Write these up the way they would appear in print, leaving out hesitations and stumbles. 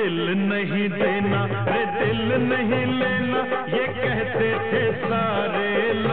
दिल नहीं देना रे दिल नहीं लेना, ये कहते थे सारे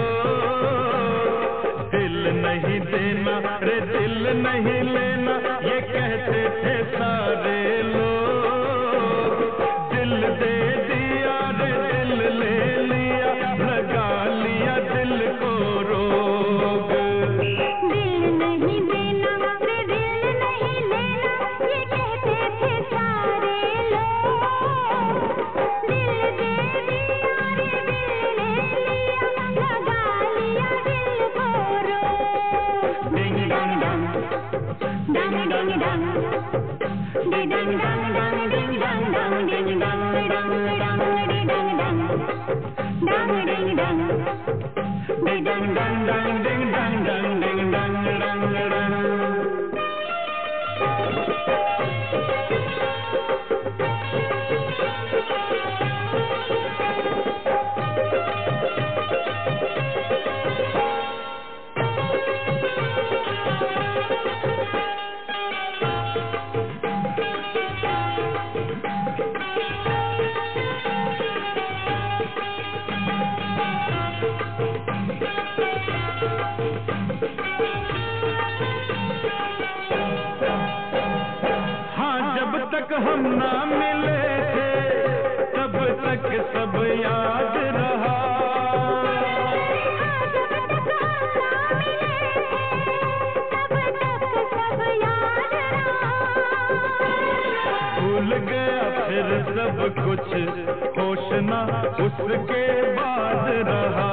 लोग। दिल नहीं देना रे दिल नहीं लेना, ये कहते थे सारे लोग। दिल दे दिया रे दिल ले लिया, लगा लिया दिल को रोग। दिल नहीं देना रे दिल नहीं लेना, ये कहते थे सारे लोग। दिल दे दिया रे दिल ले लिया, लगा लिया दिल को रोग। डिंग डंग डंग डंग डंग डंग, डिंग डंग डंग डिंग डंग डंग, डिंग डंग डंग डंग, डिंग डंग डंग डंग, डिंग डंग डिंग डंग डंग डंग, डिंग डंग डंग, डिंग डंग डंग डंग। तक हम ना मिले थे तब तक सब याद रहा। भूल गया फिर सब कुछ होश ना उसके बाद रहा।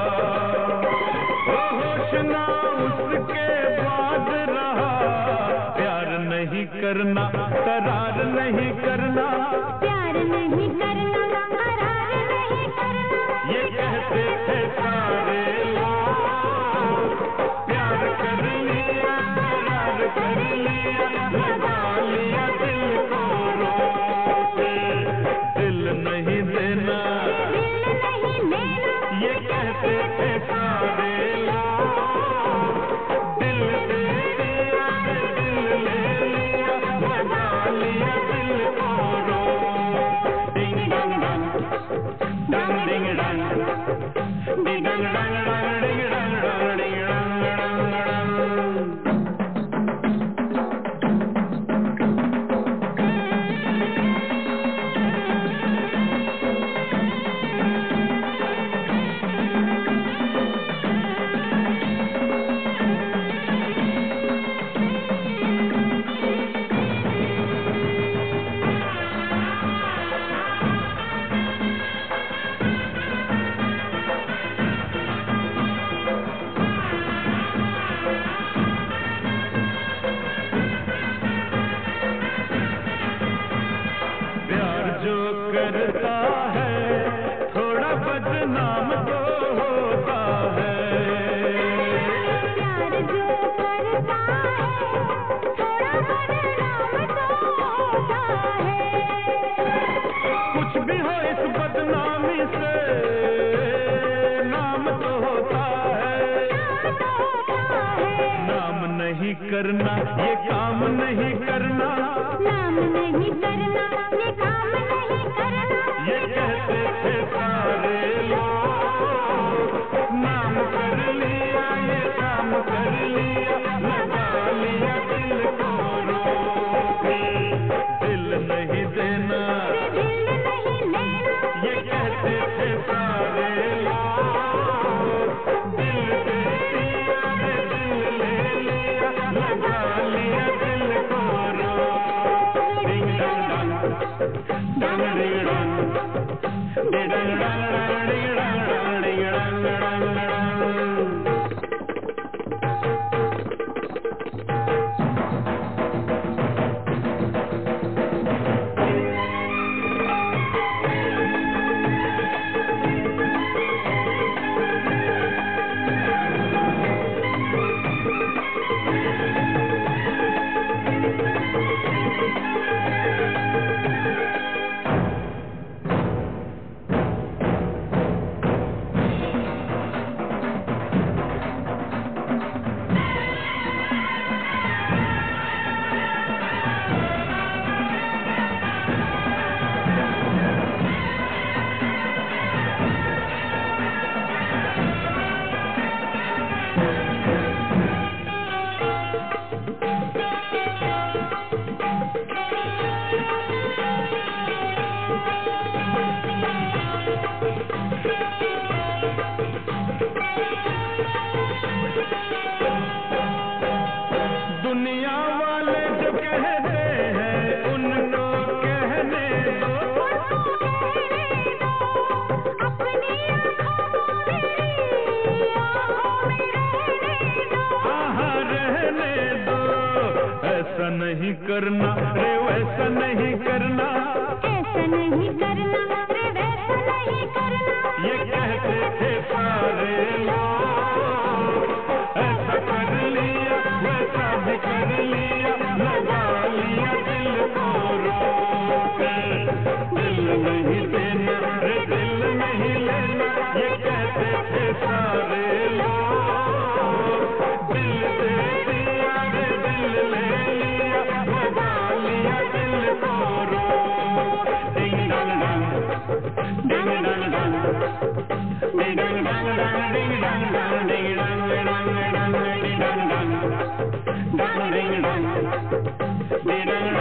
होश ना उसके बाद रहा। प्यार नहीं करना करार नहीं करना, प्यार नहीं करना करार नहीं करना, ये कहते थे सारे लोग। प्यार कर लिया करार कर लिया, लगा लिया दिल को रोग। दिल नहीं देना दिल नहीं लेना, ये कहते थे सारे लोग। दिल दे दिया दिल ले लिया, लगा लिया दिल को रोग। डिंग डंग डंग डंग डिंग डंग, डिंग डंग डंग डंग, डिंग डंग डंग, डिंग डंग डंग डंग। करता है थोड़ा बदनाम तो होता है। प्यार जो करता है थोड़ा बदनाम तो होता है। कुछ भी हो इस बदनामी से नाम तो होता है। नाम नहीं करना ये काम नहीं करना, नाम नहीं करना ये काम नहीं करना, ये कहते थे सारे लोग। नाम कर लिया ये काम कर लिया, लगा लिया दिल को रोग। दिल नहीं देना दिल नहीं लेना, ये कहते थे सारे लोग। दिल दे दिया रे दिल ले लिया, लगा लिया दिल को रोग। डिंग डंग डंग डंग डिंग डंग, डिंग डंग डंग डिंग डंग डंग, डिंग डंग डंग डंग। ऐसा नहीं करना रे वैसा नहीं करना, ऐसा नहीं करना रे वैसा नहीं करना, ये कहते थे सारे लोग। ऐसा कर लिया वैसा भी कर लिया, लगा लिया दिल को रोक। दिल नहीं देना रे दिल नहीं लेना, ये कहते थे सारे लोग। दिल दे दिया रे दिल ले लिया, लगा लिया दिल को रोक। डिंग डंग डंग डिंग डंग डंग डिंग डंग डंग डिंग डंग डंग डिंग डंग डंग डंग डिंग डंग डंग डंग डिंग डंग डिंग डंग